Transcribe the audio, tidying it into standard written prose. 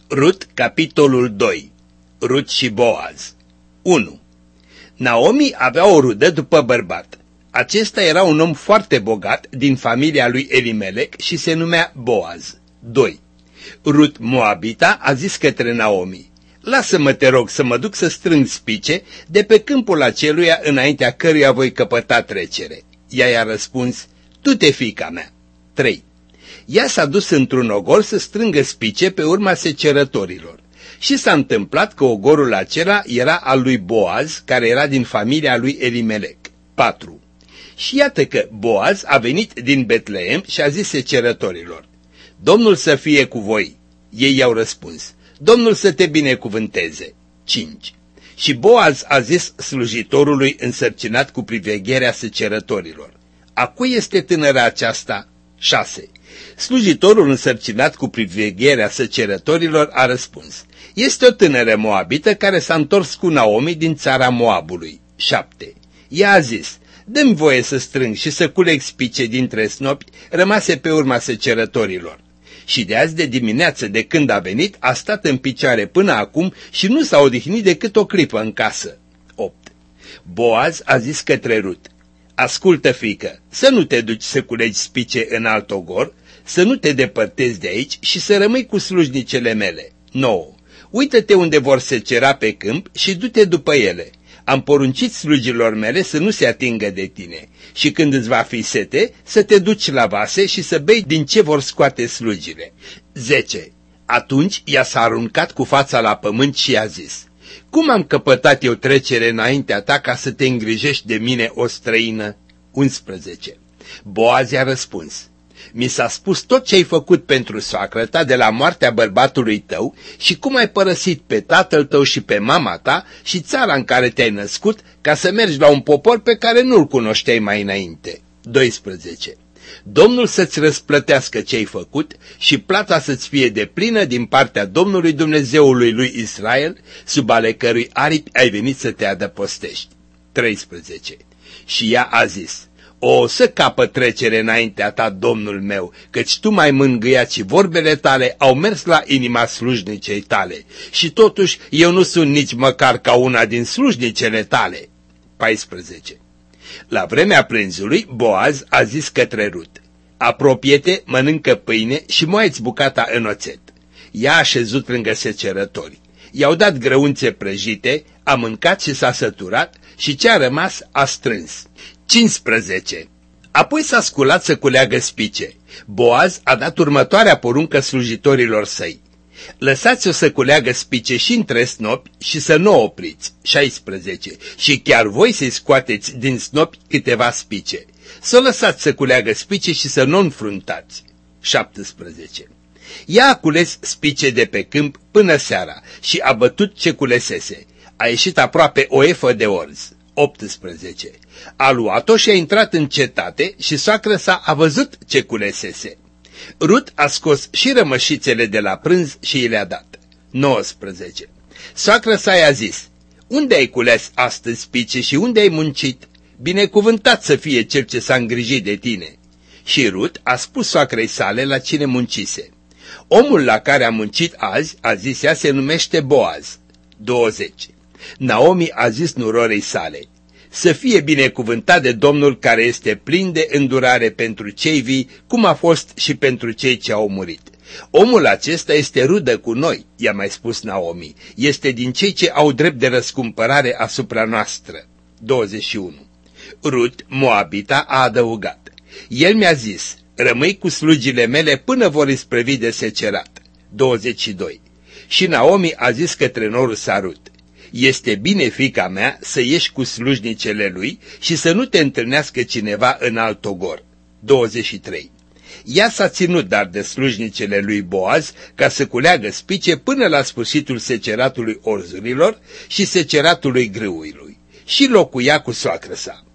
Rut, capitolul 2. Rut și Boaz. 1. Naomi avea o rudă după bărbat. Acesta era un om foarte bogat din familia lui Elimelec și se numea Boaz. 2. Rut Moabita a zis către Naomi: lasă-mă, te rog, să mă duc să strâng spice de pe câmpul aceluia înaintea căruia voi căpăta trecere. Ea i-a răspuns: du-te, fiica mea. 3. Ea s-a dus într-un ogor să strângă spice pe urma secerătorilor. Și s-a întâmplat că ogorul acela era al lui Boaz, care era din familia lui Elimelec. 4. Și iată că Boaz a venit din Betleem și a zis secerătorilor: Domnul să fie cu voi. Ei i-au răspuns: Domnul să te binecuvânteze. 5. Și Boaz a zis slujitorului însărcinat cu privegherea secerătorilor: a cui este tânăra aceasta? 6. Slujitorul însărcinat cu privegherea secerătorilor a răspuns: este o tânără moabită care s-a întors cu Naomi din țara Moabului. 7. Ea a zis: dă-mi voie să strâng și să culeg spice dintre snopi rămase pe urma secerătorilor. Și de azi de dimineață, de când a venit, a stat în picioare până acum și nu s-a odihnit decât o clipă în casă. 8. Boaz a zis către Rut: ascultă, fiică, să nu te duci să culegi spice în alt ogor, să nu te depărtezi de aici și să rămâi cu slujnicele mele. 9. Uită-te unde vor secera pe câmp și du-te după ele. Am poruncit slugilor mele să nu se atingă de tine și când îți va fi sete, să te duci la vase și să bei din ce vor scoate slugile. 10. Atunci ea s-a aruncat cu fața la pământ și i-a zis: cum am căpătat eu trecere înaintea ta ca să te îngrijești de mine, o străină? 11. Boaz i-a răspuns: mi s-a spus tot ce ai făcut pentru soacră ta de la moartea bărbatului tău și cum ai părăsit pe tatăl tău și pe mama ta și țara în care te-ai născut ca să mergi la un popor pe care nu-l cunoșteai mai înainte. 12. Domnul să-ți răsplătească ce ai făcut și plata să-ți fie deplină din partea Domnului Dumnezeului lui Israel, sub ale cărui aripi ai venit să te adăpostești. 13. Și ea a zis: o, să capă trecere înaintea ta, Domnul meu, căci tu m-ai mângâiat și vorbele tale au mers la inima slujnicei tale și totuși eu nu sunt nici măcar ca una din slujnicele tale. 14. La vremea prânzului, Boaz a zis către Rut: apropie-te, mănâncă pâine și moaie-ți bucata în oțet. Ea a șezut lângă secerători. I-au dat grăunțe prăjite, a mâncat și s-a săturat și ce a rămas a strâns. 15. Apoi s-a sculat să culeagă spice. Boaz a dat următoarea poruncă slujitorilor săi: lăsați-o să culeagă spice și între snopi și să nu o opriți. 16. Și chiar voi să-i scoateți din snopi câteva spice. Să o lăsați să culeagă spice și să nu o înfruntați. 17. Ea a cules spice de pe câmp până seara și a bătut ce culesese. A ieșit aproape o efă de orz. 18. A luat-o și a intrat în cetate și soacră sa a văzut ce culesese. Rut a scos și rămășițele de la prânz și i le-a dat. 19. Soacră sa i-a zis: unde ai cules astăzi spice și unde ai muncit? Binecuvântat să fie cel ce s-a îngrijit de tine. Și Rut a spus soacrei sale la cine muncise. Omul la care a muncit azi, a zis ea, se numește Boaz. 20. Naomi a zis nurorei sale: să fie binecuvântat de Domnul care este plin de îndurare pentru cei vii, cum a fost și pentru cei ce au murit. Omul acesta este rudă cu noi, i-a mai spus Naomi, este din cei ce au drept de răscumpărare asupra noastră. 21. Rut, Moabita, a adăugat: el mi-a zis: rămâi cu slugile mele până vor isprăvi de secerat. 22. Și Naomi a zis către norul sa Rut: este bine, fiica mea, să ieși cu slujnicele lui și să nu te întâlnească cineva în alt ogor. 23. Ea s-a ținut dar de slujnicele lui Boaz ca să culeagă spice până la sfârșitul seceratului orzurilor și seceratului grâuilor și locuia cu soacră sa.